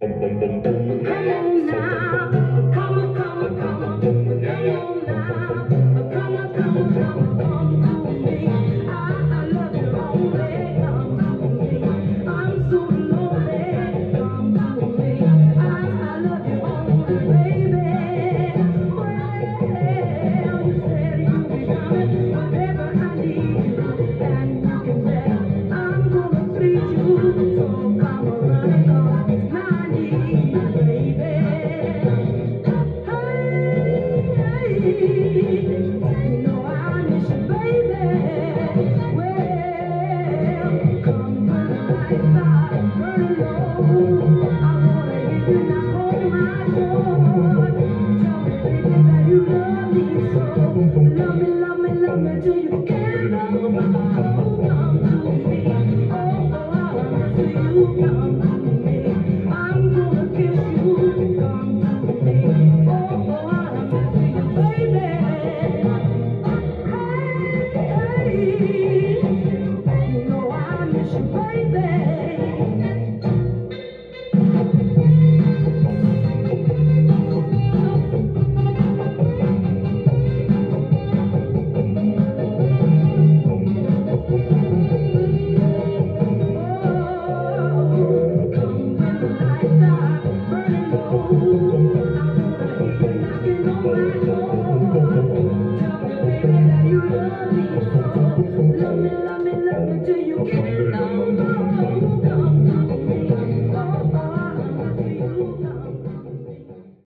Come on now, come on, come on, come on, come on now, come on, come on, come to me. I love you only, come to me. I'm so lonely, come to me. I love you only, baby. Well, you said you'd be coming whenever I need you, and you can bet I'm gonna treat you. So come on, running on my knees, baby. You know I miss you, baby. Well, come when the lights are burning low. I wanna hear you knock on my door. Tell me, baby, that you love me so. Love me, love me, love me till you